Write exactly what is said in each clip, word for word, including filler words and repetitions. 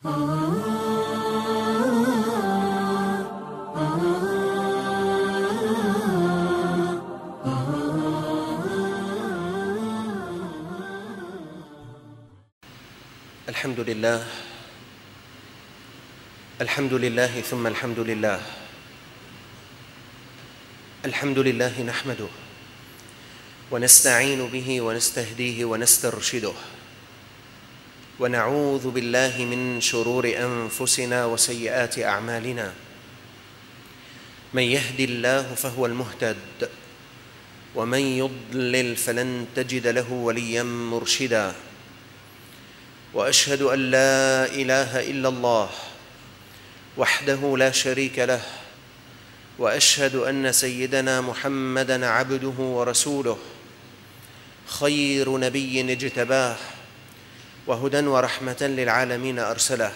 الحمد لله الحمد لله ثم الحمد لله الحمد لله نحمده ونستعين به ونستهديه ونسترشده ونعوذ بالله من شرور أنفسنا وسيئات أعمالنا. من يهد الله فهو المهتد ومن يضلل فلن تجد له وليا مرشدا. وأشهد أن لا إله إلا الله وحده لا شريك له، وأشهد أن سيدنا محمدًا عبده ورسوله، خير نبي اجتباه وهدى ورحمة للعالمين أرسله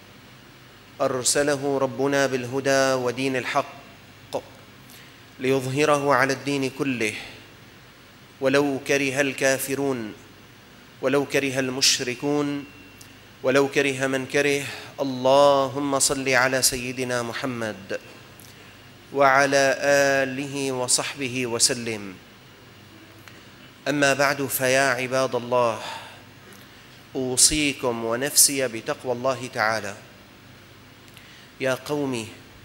أرسله ربنا بالهدى ودين الحق ليظهره على الدين كله ولو كره الكافرون ولو كره المشركون ولو كره من كره. اللهم صل على سيدنا محمد وعلى آله وصحبه وسلم. أما بعد، فيا عباد الله، أوصيكم ونفسي بتقوى الله تعالى. يا قومي،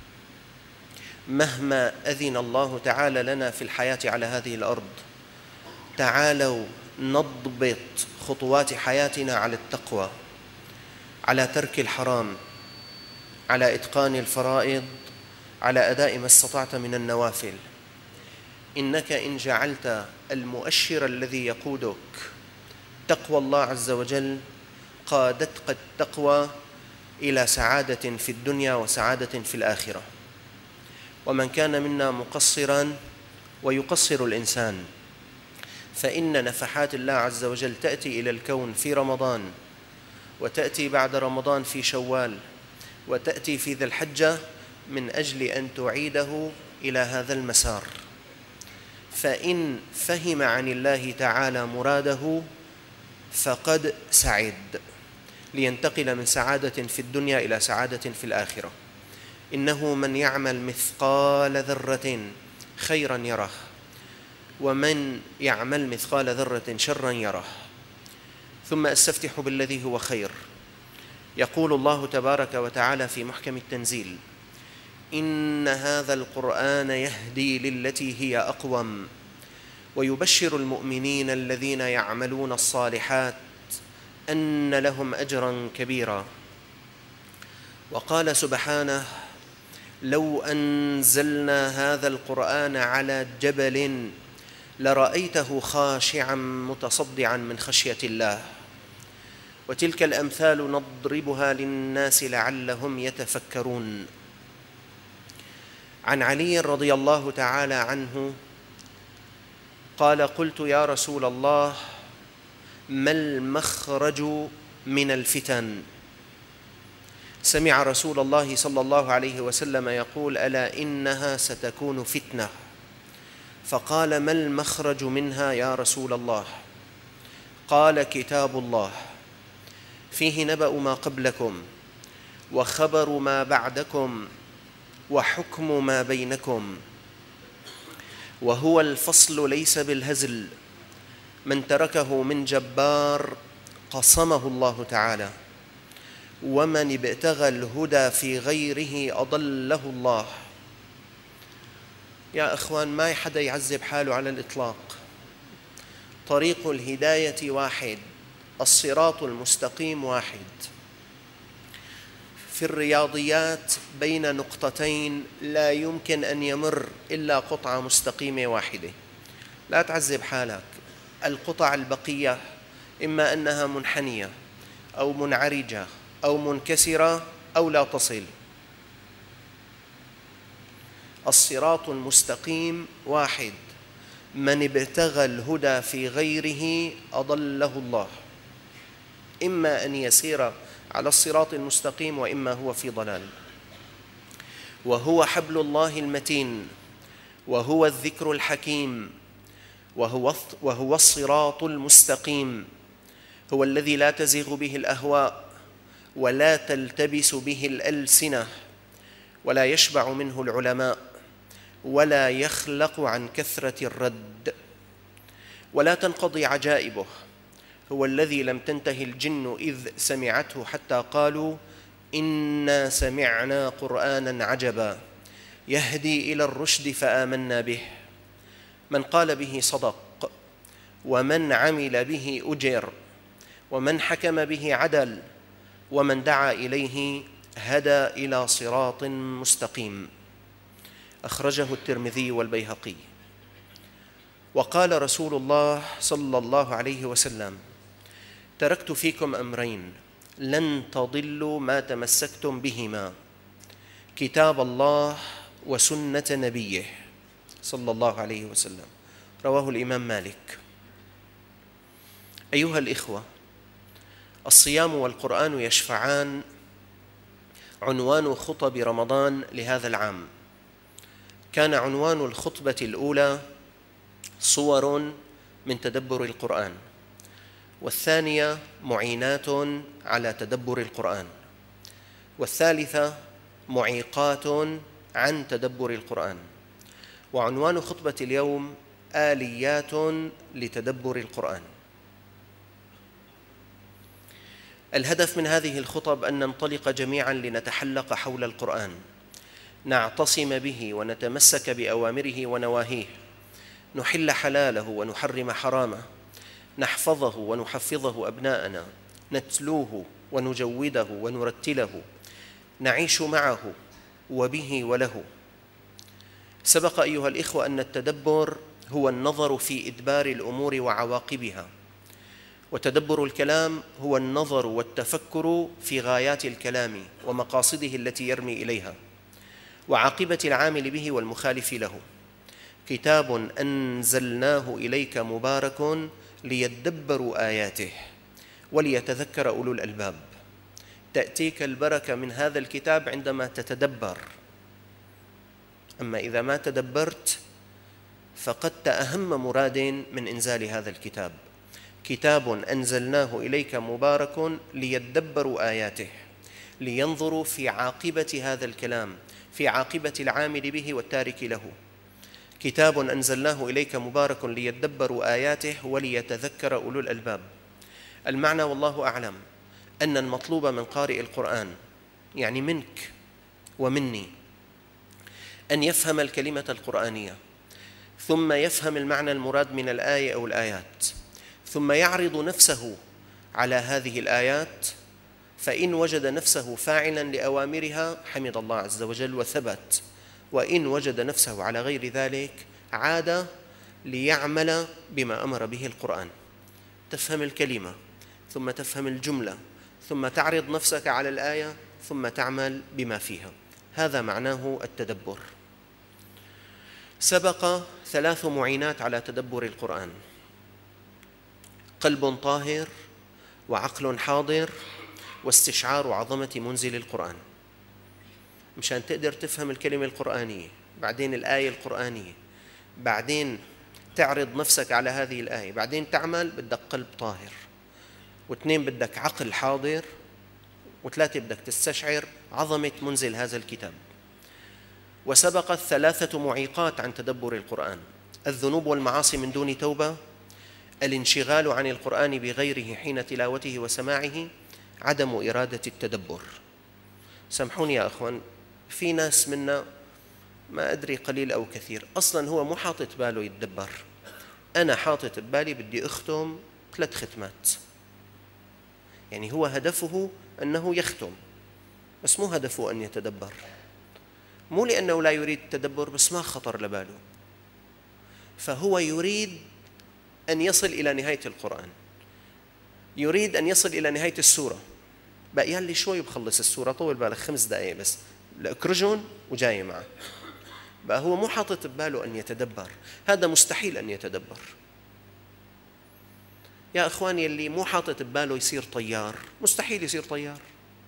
مهما أذن الله تعالى لنا في الحياة على هذه الأرض، تعالوا نضبط خطوات حياتنا على التقوى، على ترك الحرام، على إتقان الفرائض، على أداء ما استطعت من النوافل. إنك إن جعلت المؤشر الذي يقودك تقوى الله عز وجل، قادتك التقوى إلى سعادة في الدنيا وسعادة في الآخرة. ومن كان منا مقصرا، ويقصر الإنسان، فإن نفحات الله عز وجل تأتي إلى الكون في رمضان، وتأتي بعد رمضان في شوال، وتأتي في ذي الحجة، من أجل أن تعيده إلى هذا المسار. فإن فهم عن الله تعالى مراده فقد سعد، لينتقل من سعادة في الدنيا إلى سعادة في الآخرة. إنه من يعمل مثقال ذرة خيرا يره، ومن يعمل مثقال ذرة شرا يره. ثم أستفتح بالذي هو خير. يقول الله تبارك وتعالى في محكم التنزيل: إن هذا القرآن يهدي للتي هي أقوم ويبشر المؤمنين الذين يعملون الصالحات أن لهم أجرا كبيرا. وقال سبحانه: لو أنزلنا هذا القرآن على جبل لرأيته خاشعا متصدعا من خشية الله. وتلك الأمثال نضربها للناس لعلهم يتفكرون. عن علي رضي الله تعالى عنه قال: قلت يا رسول الله، ما المخرج من الفتن؟ سمع رسول الله صلى الله عليه وسلم يقول: ألا إنها ستكون فتنة. فقال: ما المخرج منها يا رسول الله؟ قال: كتاب الله فيه نبأ ما قبلكم وخبر ما بعدكم وحكم ما بينكم، وهو الفصل ليس بالهزل، من تركه من جبار قصمه الله تعالى، ومن ابتغى الهدى في غيره أضله الله. يا أخوان، ما حدا يعذب حاله على الإطلاق. طريق الهداية واحد، الصراط المستقيم واحد. في الرياضيات بين نقطتين لا يمكن أن يمر إلا قطعة مستقيمة واحدة. لا تعذب حالك. القطع البقية إما أنها منحنية أو منعرجة أو منكسرة أو لا تصل. الصراط المستقيم واحد، من ابتغى الهدى في غيره أضله الله. إما أن يسير على الصراط المستقيم وإما هو في ضلال. وهو حبل الله المتين، وهو الذكر الحكيم، وهو وهو الصراط المستقيم، هو الذي لا تزيغ به الأهواء ولا تلتبس به الألسنة، ولا يشبع منه العلماء، ولا يخلق عن كثرة الرد، ولا تنقضي عجائبه. هو الذي لم تنته الجن إذ سمعته حتى قالوا إنا سمعنا قرآنا عجبا يهدي إلى الرشد فآمنا به. من قال به صدق، ومن عمل به أجر، ومن حكم به عدل، ومن دعا إليه هدى إلى صراط مستقيم. أخرجه الترمذي والبيهقي. وقال رسول الله صلى الله عليه وسلم: تركت فيكم أمرين لن تضلوا ما تمسكتم بهما، كتاب الله وسنة نبيه صلى الله عليه وسلم. رواه الإمام مالك. أيها الإخوة، الصيام والقرآن يشفعان عنوان خطب رمضان لهذا العام. كان عنوان الخطبة الأولى صور من تدبر القرآن، والثانية معينات على تدبر القرآن، والثالثة معيقات عن تدبر القرآن. وعنوان خطبة اليوم آليات لتدبر القرآن. الهدف من هذه الخطب أن ننطلق جميعاً لنتحلق حول القرآن، نعتصم به ونتمسك بأوامره ونواهيه، نحل حلاله ونحرم حرامه، نحفظه ونحفظه أبناءنا، نتلوه ونجوده ونرتله، نعيش معه وبه وله. سبق أيها الإخوة أن التدبر هو النظر في إدبار الأمور وعواقبها، وتدبر الكلام هو النظر والتفكر في غايات الكلام ومقاصده التي يرمي إليها، وعاقبة العامل به والمخالف له. كتاب أنزلناه إليك مبارك ليدبروا آياته وليتذكر أولو الألباب. تأتيك البركة من هذا الكتاب عندما تتدبر، أما إذا ما تدبرت فقدت أهم مراد من إنزال هذا الكتاب. كتاب أنزلناه إليك مبارك ليدبروا آياته، لينظروا في عاقبة هذا الكلام، في عاقبة العامل به والتارك له. كتاب أنزلناه إليك مبارك ليدبروا آياته وليتذكر أولو الألباب. المعنى والله أعلم أن المطلوب من قارئ القرآن، يعني منك ومني، أن يفهم الكلمة القرآنية، ثم يفهم المعنى المراد من الآية أو الآيات، ثم يعرض نفسه على هذه الآيات، فإن وجد نفسه فاعلاً لأوامرها حمد الله عز وجل وثبت، وإن وجد نفسه على غير ذلك عاد ليعمل بما أمر به القرآن. تفهم الكلمة، ثم تفهم الجملة، ثم تعرض نفسك على الآية، ثم تعمل بما فيها. هذا معناه التدبر. سبق ثلاث معينات على تدبر القرآن: قلب طاهر، وعقل حاضر، واستشعار عظمة منزل القرآن. مشان تقدر تفهم الكلمة القرآنية، بعدين الآية القرآنية، بعدين تعرض نفسك على هذه الآية، بعدين تعمل، بدك قلب طاهر، واثنين بدك عقل حاضر، وثلاثة بدك تستشعر عظمة منزل هذا الكتاب. وسبقت ثلاثة معيقات عن تدبر القرآن: الذنوب والمعاصي من دون توبة، الانشغال عن القرآن بغيره حين تلاوته وسماعه، عدم إرادة التدبر. سامحوني يا أخوان، في ناس منا ما أدري قليل أو كثير أصلاً هو مو حاطط باله يتدبر. أنا حاطط ببالي بدي أختم ثلاث ختمات، يعني هو هدفه أنه يختم، بس مو هدفه أن يتدبر. مو لأنه لا يريد التدبر، بس ما خطر لباله، فهو يريد أن يصل إلى نهاية القرآن، يريد أن يصل إلى نهاية السورة. بقى لي شوي بخلص السورة، طول بالك خمس دقائق بس لأكرجون وجاي معه. بقى هو مو حاطط بباله أن يتدبر. هذا مستحيل أن يتدبر. يا أخواني، اللي مو حاطط بباله يصير طيار، مستحيل يصير طيار.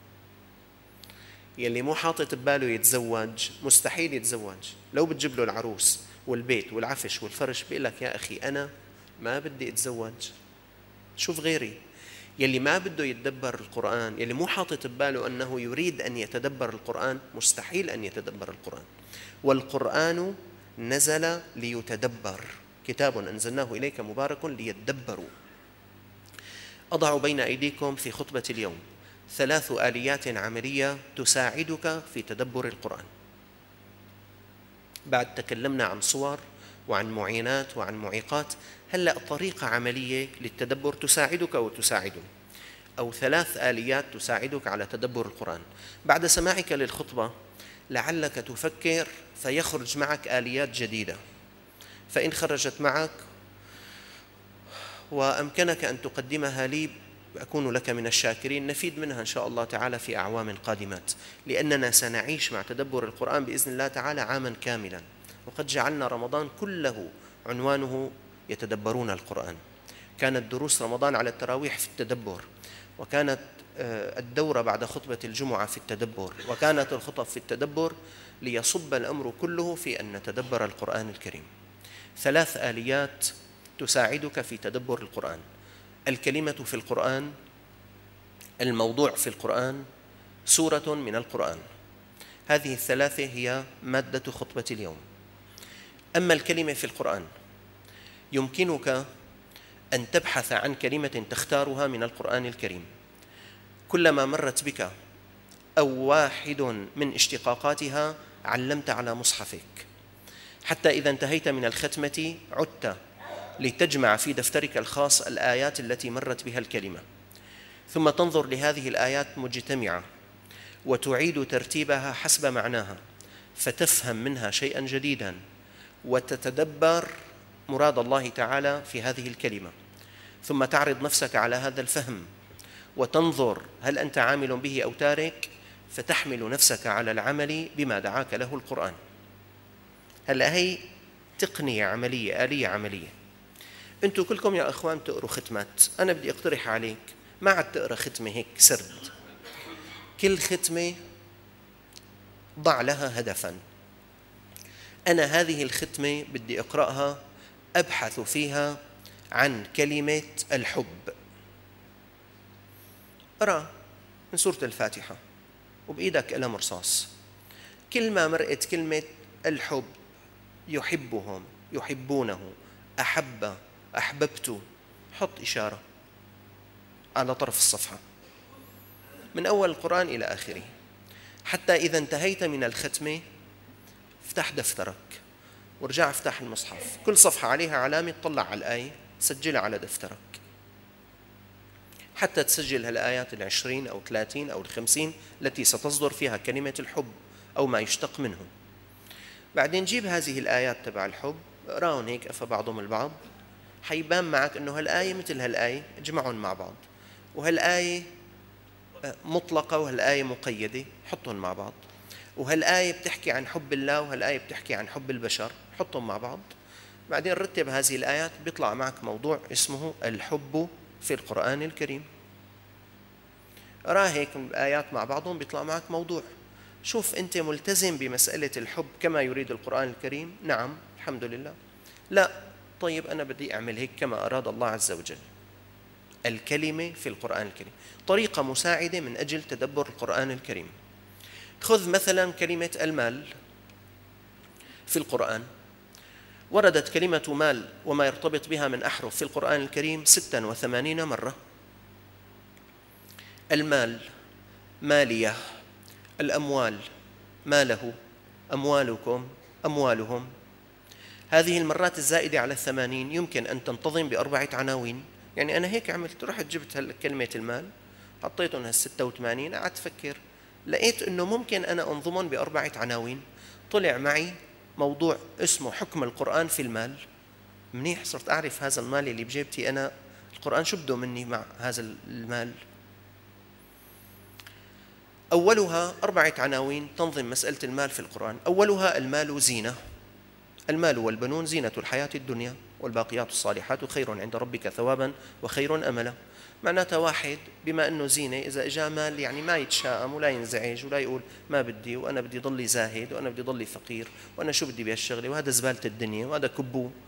يلي مو حاطط بباله يتزوج، مستحيل يتزوج. لو بتجيب له العروس والبيت والعفش والفرش بيقول لك يا أخي أنا ما بدي أتزوج، شوف غيري. يلي ما بده يتدبر القرآن، يلي مو حاطط بباله أنه يريد أن يتدبر القرآن، مستحيل أن يتدبر القرآن. والقرآن نزل ليتدبر، كتاب أنزلناه إليك مبارك ليتدبروا. أضع بين أيديكم في خطبة اليوم ثلاث آليات عملية تساعدك في تدبر القرآن. بعد تكلمنا عن صور وعن معينات وعن معيقات، هلأ طريقة عملية للتدبر تساعدك وتساعدني، أو ثلاث آليات تساعدك على تدبر القرآن. بعد سماعك للخطبة لعلك تفكر فيخرج معك آليات جديدة، فإن خرجت معك وأمكنك أن تقدمها لي أكون لك من الشاكرين، نفيد منها إن شاء الله تعالى في أعوام قادمات، لأننا سنعيش مع تدبر القرآن بإذن الله تعالى عاما كاملا، وقد جعلنا رمضان كله عنوانه يتدبرون القرآن. كانت دروس رمضان على التراويح في التدبر، وكانت الدورة بعد خطبة الجمعة في التدبر، وكانت الخطب في التدبر، ليصب الأمر كله في أن نتدبر القرآن الكريم. ثلاث آليات تساعدك في تدبر القرآن: الكلمة في القرآن، الموضوع في القرآن، سورة من القرآن. هذه الثلاثة هي مادة خطبة اليوم. أما الكلمة في القرآن، يمكنك أن تبحث عن كلمة تختارها من القرآن الكريم، كلما مرت بك أو واحد من اشتقاقاتها علمت على مصحفك، حتى إذا انتهيت من الختمة عدت لتجمع في دفترك الخاص الآيات التي مرت بها الكلمة، ثم تنظر لهذه الآيات مجتمعة وتعيد ترتيبها حسب معناها، فتفهم منها شيئا جديدا وتتدبر مراد الله تعالى في هذه الكلمة، ثم تعرض نفسك على هذا الفهم وتنظر هل أنت عامل به أو تارك، فتحمل نفسك على العمل بما دعاك له القرآن. هلأ هي تقنية عملية، آلية عملية. أنتوا كلكم يا أخوان تقروا ختمات، أنا بدي أقترح عليك ما عاد تقرأ ختمة هيك سرد، كل ختمة ضع لها هدفا. أنا هذه الختمة بدي أقرأها أبحث فيها عن كلمة الحب. أرى من سورة الفاتحة وبإيدك قلم رصاص، كل ما مرقت كلمة الحب، يحبهم، يحبونه، أحب، أحببت، حط إشارة على طرف الصفحة من أول القرآن إلى آخره، حتى إذا انتهيت من الختمة افتح دفترك وارجع افتح المصحف، كل صفحة عليها علامة طلع على الآية سجلها على دفترك، حتى تسجل هالآيات العشرين أو ثلاثين أو الخمسين التي ستصدر فيها كلمة الحب أو ما يشتق منه. بعدين جيب هذه الآيات تبع الحب، اقراهم هيك أفا بعضهم البعض، حيبان معك أنه هالآية مثل هالآية، اجمعهم مع بعض، وهالآية مطلقة وهالآية مقيدة، حطهم مع بعض، وهالآية بتحكي عن حب الله وهالآية بتحكي عن حب البشر، حطهم مع بعض. بعدين رتب هذه الآيات، بيطلع معك موضوع اسمه الحب في القرآن الكريم. أراه هيك الآيات مع بعضهم بيطلع معك موضوع. شوف أنت ملتزم بمسألة الحب كما يريد القرآن الكريم؟ نعم الحمد لله. لا، طيب أنا بدي أعمل هيك كما أراد الله عز وجل. الكلمة في القرآن الكريم طريقة مساعدة من أجل تدبر القرآن الكريم. خذ مثلا كلمة المال في القرآن، وردت كلمة مال وما يرتبط بها من أحرف في القرآن الكريم ستة وثمانين مرة. المال، مالية، الأموال، ماله، أموالكم، أموالهم. هذه المرات الزائدة على الثمانين يمكن أن تنتظم بأربعة عناوين. يعني أنا هيك عملت، رحت جبت كلمة المال حطيتهم هالستة وثمانين، قعدت أفكر لقيت أنه ممكن أنا أنظمهم بأربعة عناوين. طلع معي موضوع اسمه حكم القرآن في المال. منيح، صرت أعرف هذا المال اللي بجيبتي أنا القرآن شو بده مني مع هذا المال. أولها أربعة عناوين تنظم مسألة المال في القرآن. أولها المال زينة، المال والبنون زينة الحياة الدنيا والباقيات الصالحات خير عند ربك ثوابا وخير أملا. معناتها واحد بما أنه زينة، إذا إجا مال يعني ما يتشائم ولا ينزعج ولا يقول ما بدي وأنا بدي ضلي زاهد وأنا بدي ضلي فقير وأنا شو بدي بهالشغلة وهذا زبالة الدنيا وهذا كبو.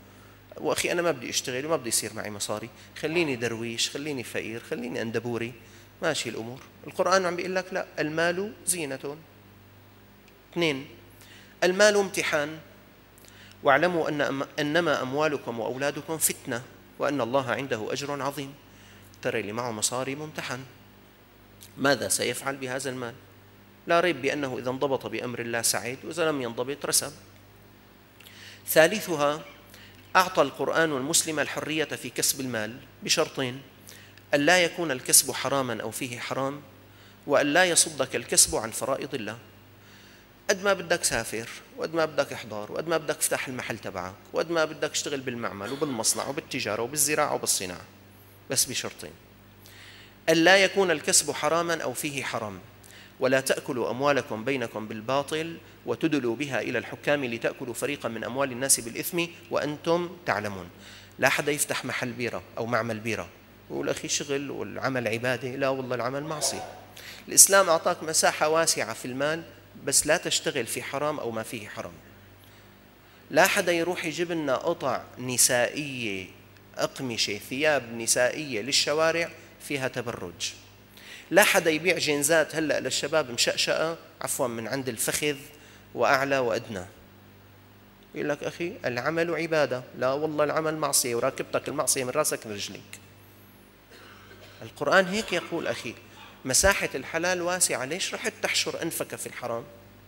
وأخي أنا ما بدي أشتغل وما بدي يصير معي مصاري، خليني درويش، خليني فقير، خليني أندبوري، ماشي الأمور. القرآن عم بيقول لك لا، المال زينة. اثنين، المال امتحان، واعلموا أن أنما أموالكم وأولادكم فتنة وأن الله عنده أجر عظيم. ترى اللي معه مصاري ممتحن، ماذا سيفعل بهذا المال؟ لا ريب بأنه إذا انضبط بأمر الله سعيد، وإذا لم ينضبط رسب. ثالثها، أعطى القرآن المسلم الحرية في كسب المال بشرطين: أن لا يكون الكسب حراما أو فيه حرام، وأن لا يصدك الكسب عن فرائض الله. قد ما بدك سافر، وقد ما بدك احضار، وقد ما بدك افتح المحل تبعك، وقد ما بدك اشتغل بالمعمل وبالمصنع وبالتجارة وبالزراعة وبالصناعة، بس بشرطين: أن لا يكون الكسب حراما أو فيه حرام، ولا تأكلوا أموالكم بينكم بالباطل وتدلوا بها إلى الحكام لتأكلوا فريقا من أموال الناس بالإثم وأنتم تعلمون. لا حدا يفتح محل بيرة أو معمل بيرة ويقول أخي شغل والعمل عبادة، لا والله العمل معصية. الإسلام أعطاك مساحة واسعة في المال، بس لا تشتغل في حرام أو ما فيه حرام. لا حدا يروح يجيب لنا قطع نسائية، أقمشة، ثياب نسائية للشوارع فيها تبرج. لا حدا يبيع جينزات هلأ للشباب مشقشقة، عفوا من عند الفخذ وأعلى وأدنى، يقول لك أخي العمل عبادة، لا والله العمل معصية وراكبتك المعصية من راسك لرجليك. القرآن هيك يقول أخي، مساحة الحلال واسعة، ليش رحت تحشر أنفك في الحرام؟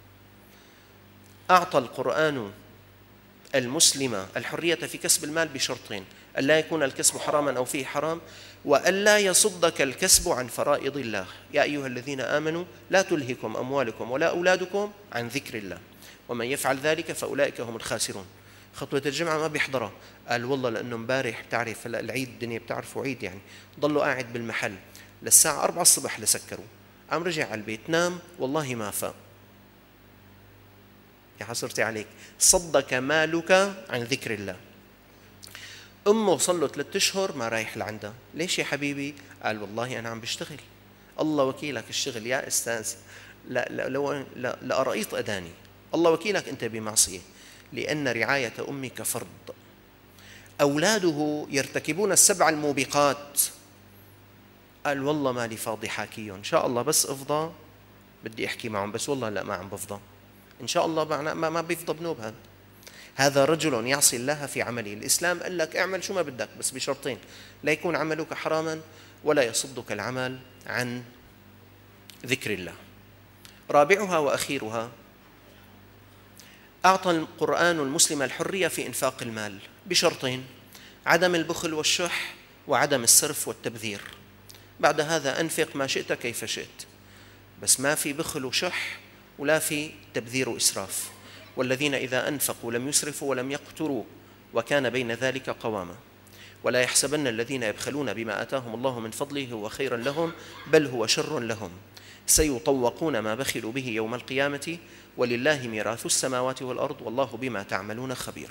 أعطى القرآن المسلم الحرية في كسب المال بشرطين: ألا يكون الكسب حراما أو فيه حرام، وألا يصدك الكسب عن فرائض الله. يا أيها الذين آمنوا لا تلهكم أموالكم ولا أولادكم عن ذكر الله ومن يفعل ذلك فأولئك هم الخاسرون. خطوة الجمعة ما بيحضرها، قال والله لأنه امبارح بتعرف هلا العيد، الدنيا بتعرفوا عيد يعني، ضلوا قاعد بالمحل للساعة أربعة الصبح لسكروا، قام رجع على البيت نام، والله ما فاق. يا حسرتي عليك، صدك مالك عن ذكر الله. أمه صار له ثلاثة أشهر ما رايح لعندها، ليش يا حبيبي؟ قال والله أنا عم بشتغل. الله وكيلك الشغل يا أستاذ، لا لا لو لا لأرأيت أداني، الله وكيلك أنت بمعصية، لأن رعاية أمك فرض. أولاده يرتكبون السبع الموبقات، قال والله مالي فاضي حاكيهم، إن شاء الله بس أفضى بدي أحكي معهم، بس والله لا ما عم بفضى، إن شاء الله ما ما بيفضى بنوب. هذا هذا رجل يعصي الله في عمله. الإسلام قال لك اعمل شو ما بدك بس بشرطين: لا يكون عملك حراما، ولا يصدك العمل عن ذكر الله. رابعها وأخيرها، أعطى القرآن المسلم الحرية في إنفاق المال بشرطين: عدم البخل والشح، وعدم السرف والتبذير. بعد هذا أنفق ما شئت كيف شئت، بس ما في بخل وشح ولا في تبذير وإسراف. والذين إذا أنفقوا لم يسرفوا ولم يقتروا وكان بين ذلك قواما. ولا يحسبن الذين يبخلون بما آتاهم الله من فضله هو خيرا لهم، بل هو شر لهم، سيطوقون ما بخلوا به يوم القيامة، ولله ميراث السماوات والأرض والله بما تعملون خبير.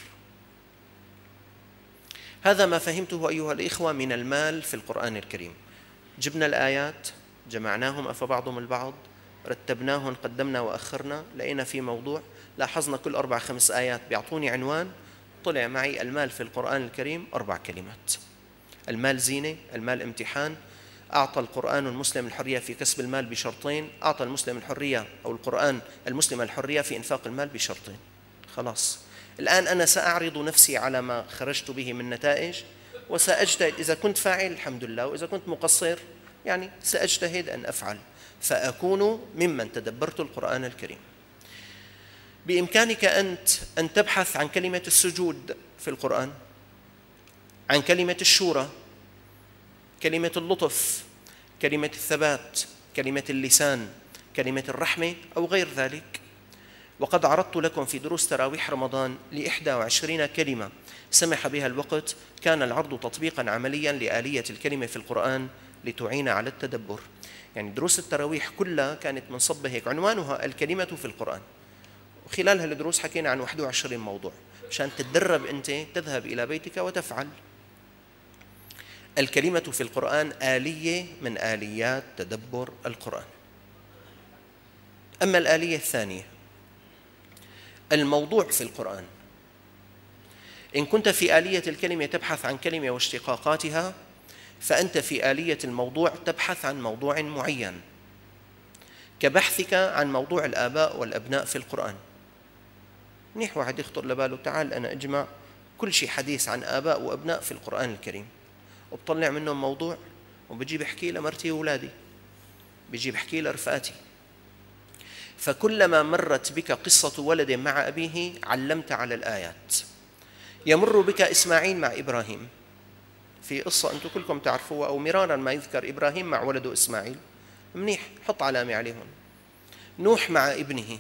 هذا ما فهمته أيها الإخوة من المال في القرآن الكريم. جبنا الآيات، جمعناهم أفبعضهم البعض، رتبناهم، قدمنا وأخرنا، لقينا في موضوع، لاحظنا كل أربع خمس آيات بيعطوني عنوان، طلع معي المال في القرآن الكريم أربع كلمات: المال زينة، المال امتحان، أعطى القرآن المسلم الحرية في كسب المال بشرطين، أعطى المسلم الحرية أو القرآن المسلم الحرية في إنفاق المال بشرطين. خلاص، الآن أنا سأعرض نفسي على ما خرجت به من نتائج، وسأجتهد، إذا كنت فاعل الحمد لله، وإذا كنت مقصر يعني سأجتهد أن أفعل فأكون ممن تدبرت القرآن الكريم. بإمكانك أنت أن تبحث عن كلمة السجود في القرآن، عن كلمة الشورى، كلمة اللطف، كلمة الثبات، كلمة اللسان، كلمة الرحمة أو غير ذلك. وقد عرضت لكم في دروس تراويح رمضان لإحدى وعشرين كلمة سمح بها الوقت، كان العرض تطبيقا عمليا لآلية الكلمة في القرآن لتعين على التدبر. يعني دروس التراويح كلها كانت منصبة هيك، عنوانها الكلمة في القرآن، وخلال هالدروس حكينا عن واحد وعشرين موضوع مشان تتدرب أنت تذهب إلى بيتك وتفعل. الكلمة في القرآن آلية من آليات تدبر القرآن. أما الآلية الثانية، الموضوع في القرآن. إن كنت في آلية الكلمة تبحث عن كلمة واشتقاقاتها، فأنت في آلية الموضوع تبحث عن موضوع معين، كبحثك عن موضوع الآباء والأبناء في القرآن. منيح واحد يخطر لباله تعال أنا أجمع كل شيء حديث عن آباء وأبناء في القرآن الكريم، وبطلع منهم موضوع وبجي بحكي لمرتي وأولادي، بجي بحكي لرفقاتي. فكلما مرت بك قصة ولد مع أبيه علمت على الآيات. يمر بك إسماعيل مع إبراهيم، في قصة أنتم كلكم تعرفوها، أو مرارا ما يذكر إبراهيم مع ولده إسماعيل، منيح حط علامة عليهم. نوح مع ابنه،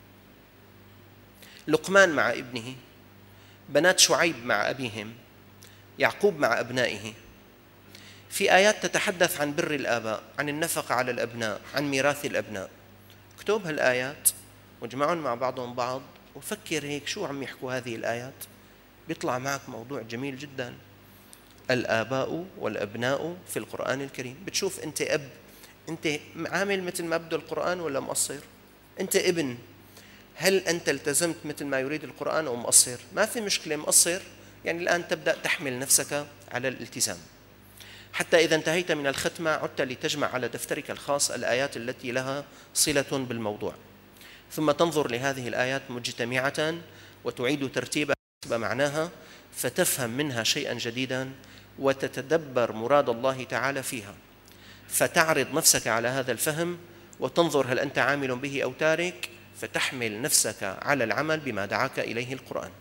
لقمان مع ابنه، بنات شعيب مع أبيهم، يعقوب مع أبنائه. في آيات تتحدث عن بر الآباء، عن النفقة على الأبناء، عن ميراث الأبناء. اكتب هالآيات واجمعهم مع بعضهم بعض وفكر هيك شو عم يحكوا هذه الآيات، بيطلع معك موضوع جميل جدا. الآباء والأبناء في القرآن الكريم. بتشوف أنت أب، أنت عامل مثل ما بده القرآن ولا مقصر؟ أنت ابن، هل أنت التزمت مثل ما يريد القرآن أو مقصر؟ ما في مشكلة، مقصر يعني الآن تبدأ تحمل نفسك على الالتزام، حتى إذا انتهيت من الختمة عدت لتجمع على دفترك الخاص الآيات التي لها صلة بالموضوع، ثم تنظر لهذه الآيات مجتمعة وتعيد ترتيبها حسب معناها، فتفهم منها شيئا جديدا وتتدبر مراد الله تعالى فيها، فتعرض نفسك على هذا الفهم وتنظر هل أنت عامل به أو تارك، فتحمل نفسك على العمل بما دعاك إليه القرآن.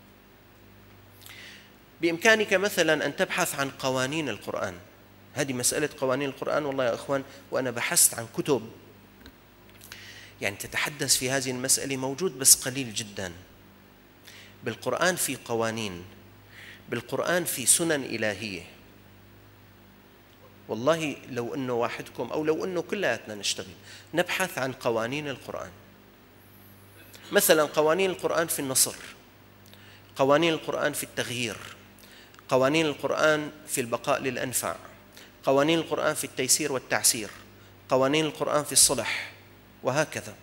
بإمكانك مثلا أن تبحث عن قوانين القرآن. هذه مسألة قوانين القرآن، والله يا أخوان وأنا بحثت عن كتب يعني تتحدث في هذه المسألة، موجود بس قليل جدا. بالقرآن في قوانين، بالقرآن في سنن إلهية. والله لو أنه واحدكم أو لو أنه كلياتنا نشتغل نبحث عن قوانين القرآن. مثلا قوانين القرآن في النصر، قوانين القرآن في التغيير، قوانين القرآن في البقاء للأنفع، قوانين القرآن في التيسير والتعسير، قوانين القرآن في الصلح، وهكذا.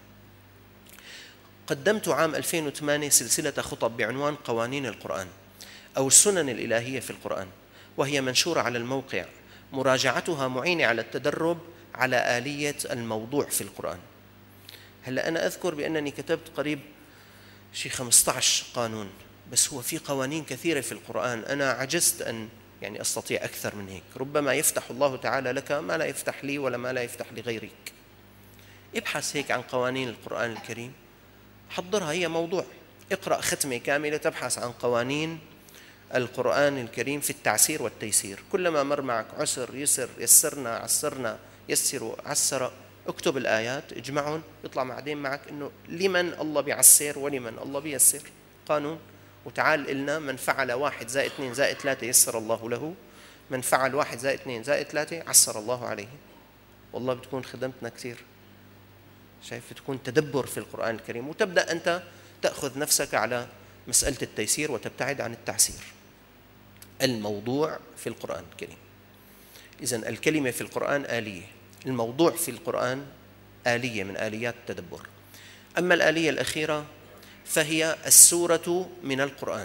قدمت عام ألفين وثمانية سلسلة خطب بعنوان قوانين القرآن أو السنن الإلهية في القرآن، وهي منشورة على الموقع، مراجعتها معينة على التدرب على آلية الموضوع في القرآن. هلأ أنا أذكر بأنني كتبت قريب شي خمسة عشر قانون، بس هو في قوانين كثيرة في القرآن أنا عجزت أن يعني أستطيع أكثر من هيك. ربما يفتح الله تعالى لك ما لا يفتح لي ولا ما لا يفتح لغيرك. ابحث هيك عن قوانين القرآن الكريم، حضرها، هي موضوع. اقرأ ختمة كاملة تبحث عن قوانين القرآن الكريم في التعسير والتيسير. كلما مر معك عسر، يسر، يسرنا، عسرنا، يسر، عسر، اكتب الآيات اجمعهم، يطلع بعدين معك إنه لمن الله بيعسر ولمن الله بيسر قانون. وتعال قلنا من فعل واحد زائد اثنين زائد ثلاثة يسر الله له، من فعل واحد زائد اثنين زائد ثلاثة عسر الله عليه. والله بتكون خدمتنا كثير. شايف، تكون تدبر في القرآن الكريم، وتبدأ أنت تأخذ نفسك على مسألة التيسير وتبتعد عن التعسير. الموضوع في القرآن الكريم، إذن الكلمة في القرآن آلية، الموضوع في القرآن آلية من آليات التدبر. أما الآلية الأخيرة فهي السورة من القرآن.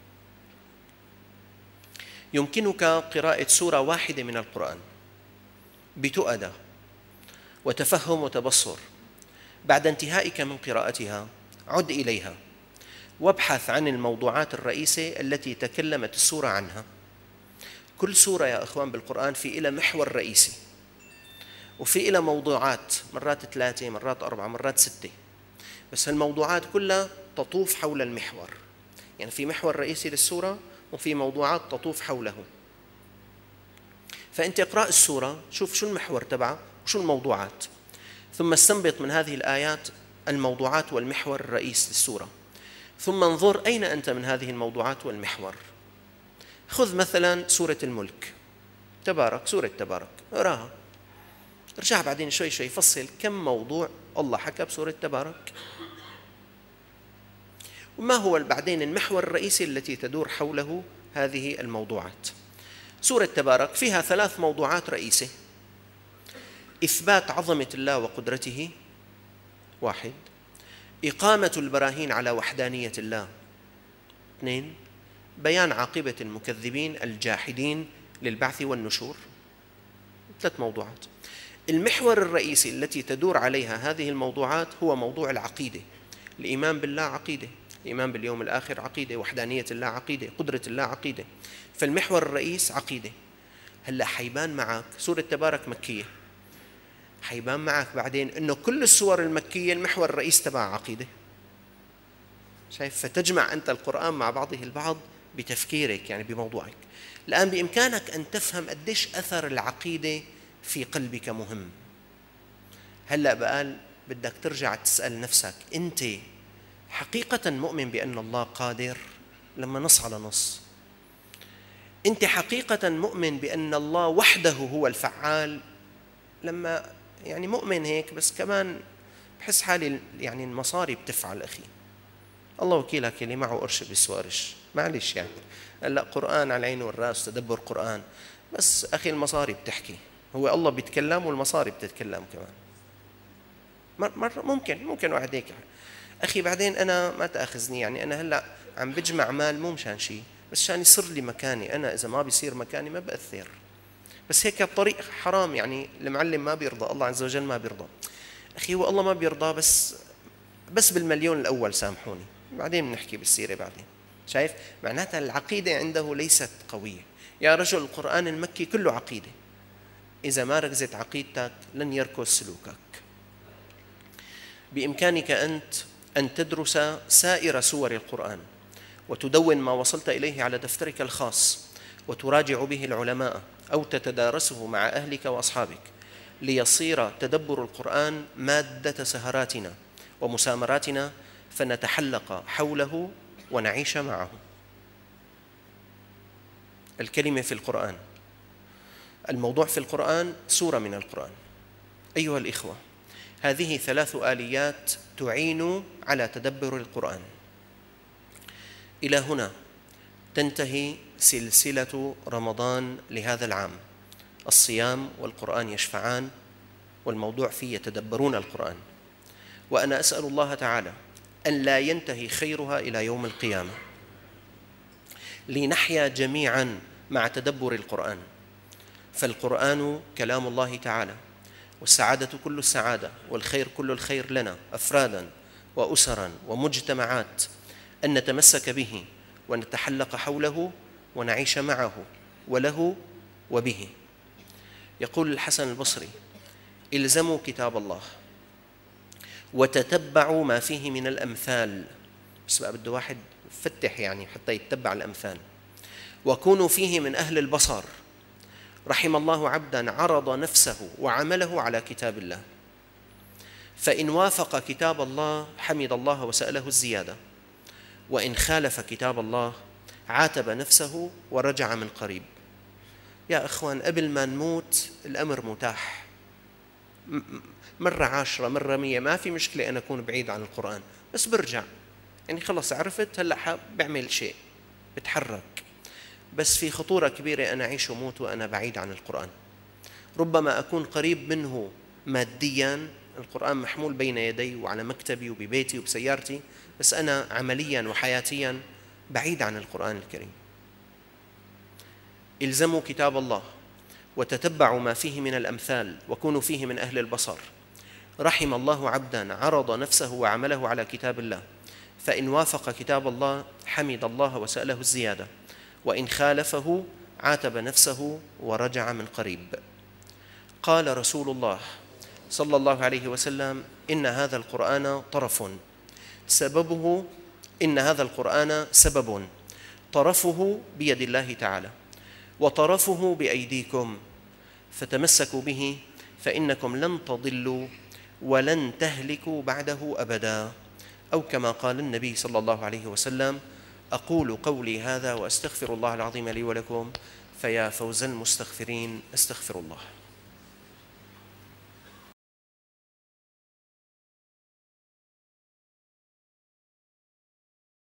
يمكنك قراءة سورة واحدة من القرآن بتؤدة وتفهم وتبصر. بعد انتهائك من قراءتها عد إليها وابحث عن الموضوعات الرئيسية التي تكلمت السورة عنها. كل سورة يا أخوان بالقرآن في إلى محور رئيسي، وفي إلى موضوعات، مرات ثلاثة مرات أربعة مرات ستة، بس الموضوعات كلها تطوف حول المحور. يعني في محور رئيسي للسورة وفي موضوعات تطوف حوله. فأنت اقرأ السورة، شوف شو المحور تبعها وشو الموضوعات، ثم استنبط من هذه الآيات الموضوعات والمحور الرئيس للسورة، ثم انظر أين أنت من هذه الموضوعات والمحور. خذ مثلا سورة الملك، تبارك، سورة تبارك، اقراها، ارجع بعدين شوي شوي فصل كم موضوع الله حكى بسورة تبارك، وما هو بعدين المحور الرئيسي التي تدور حوله هذه الموضوعات. سورة تبارك فيها ثلاث موضوعات رئيسة: إثبات عظمة الله وقدرته، واحد; إقامة البراهين على وحدانية الله، اثنين; بيان عاقبة المكذبين الجاحدين للبعث والنشور. ثلاث موضوعات. المحور الرئيسي التي تدور عليها هذه الموضوعات هو موضوع العقيدة. الإيمان بالله عقيدة، الإيمان باليوم الآخر عقيدة، وحدانية الله عقيدة، قدرة الله عقيدة. فالمحور الرئيس عقيدة. هلأ حيبان معك سورة تبارك مكية، حيبان معك بعدين أنه كل السور المكية المحور الرئيس تبع عقيدة. شايف؟ فتجمع أنت القرآن مع بعضه البعض بتفكيرك، يعني بموضوعك. الآن بإمكانك أن تفهم قديش أثر العقيدة في قلبك مهم. هلأ بقال بدك ترجع تسأل نفسك، أنت حقيقة مؤمن بأن الله قادر؟ لما نص على نص. أنت حقيقة مؤمن بأن الله وحده هو الفعال؟ لما يعني مؤمن هيك بس كمان بحس حالي يعني المصاري بتفعل. أخي الله وكيلك اللي معه قرش بيسوى قرش، معلش يعني هلا قرآن على العين والراس، تدبر قرآن، بس أخي المصاري بتحكي. هو الله بيتكلم والمصاري بتتكلم كمان. مرة ممكن ممكن واحد هيك أخي. بعدين أنا ما تأخذني، يعني أنا هلا عم بجمع مال مو مشان شيء، بس عشان يصير لي مكاني. أنا إذا ما بيصير مكاني ما بأثر، بس هيك الطريق حرام. يعني المعلم ما بيرضى، الله عز وجل ما بيرضى. أخي هو الله ما بيرضى، بس بس بالمليون الأول سامحوني، بعدين بنحكي بالسيرة بعدين. شايف؟ معناتها العقيدة عنده ليست قوية. يا رجل القرآن المكي كله عقيدة، إذا ما ركزت عقيدتك لن يركز سلوكك. بإمكانك أنت أن تدرس سائر سور القرآن وتدون ما وصلت إليه على دفترك الخاص وتراجع به العلماء، أو تتدارسه مع أهلك وأصحابك، ليصير تدبر القرآن مادة سهراتنا ومسامراتنا، فنتحلق حوله ونعيش معه. الكلمة في القرآن، الموضوع في القرآن، سورة من القرآن. أيها الإخوة، هذه ثلاث آليات تعين على تدبر القرآن. إلى هنا تنتهي سلسلة رمضان لهذا العام، الصيام والقرآن يشفعان، والموضوع فيه يتدبرون القرآن. وأنا أسأل الله تعالى أن لا ينتهي خيرها إلى يوم القيامة، لنحيا جميعا مع تدبر القرآن. فالقرآن كلام الله تعالى، والسعادة كل السعادة والخير كل الخير لنا أفرادا وأسرا ومجتمعات، أن نتمسك به ونتحلق حوله ونعيش معه وله وبه. يقول الحسن البصري: الزموا كتاب الله وتتبعوا ما فيه من الأمثال. بس بقى بده واحد فتح يعني حتى يتبع الأمثال. وكونوا فيه من أهل البصر. رحم الله عبدا عرض نفسه وعمله على كتاب الله، فإن وافق كتاب الله حمد الله وسأله الزيادة، وإن خالف كتاب الله عاتب نفسه ورجع من قريب. يا أخوان، قبل ما نموت الأمر متاح، مرة عشرة مرة مية ما في مشكلة أنا أكون بعيد عن القرآن، بس برجع يعني خلص عرفت هلأ بعمل شيء بتحرك. بس في خطورة كبيرة أنا أعيش وموت وأنا بعيد عن القرآن. ربما أكون قريب منه مادياً، القرآن محمول بين يدي وعلى مكتبي وببيتي وبسيارتي، بس أنا عملياً وحياتياً بعيد عن القرآن الكريم. الزموا كتاب الله وتتبعوا ما فيه من الأمثال وكونوا فيه من أهل البصر. رحم الله عبداً عرض نفسه وعمله على كتاب الله، فإن وافق كتاب الله حمد الله وسأله الزيادة، وإن خالفه عاتب نفسه ورجع من قريب. قال رسول الله صلى الله عليه وسلم: إن هذا القرآن طرف سببه إن هذا القرآن سبب طرفه بيد الله تعالى وطرفه بأيديكم، فتمسكوا به فإنكم لن تضلوا ولن تهلكوا بعده أبدا، أو كما قال النبي صلى الله عليه وسلم. أقول قولي هذا وأستغفر الله العظيم لي ولكم، فيا فوز المستغفرين، استغفر الله.